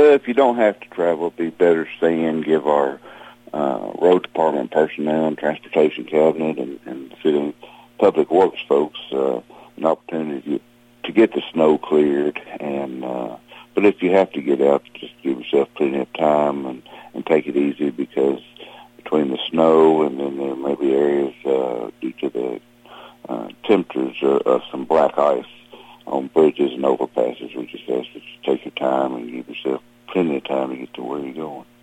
Well, if you don't have to travel, it'd be better to stay in, give our road department personnel and transportation cabinet and city public works folks an opportunity to get the snow cleared. And but if you have to get out, just give yourself plenty of time and take it easy, because between the snow and then there may be areas due to the temperatures of some black ice on bridges and overpasses. We just ask that you take your time and give yourself plenty of time to get to where you're going.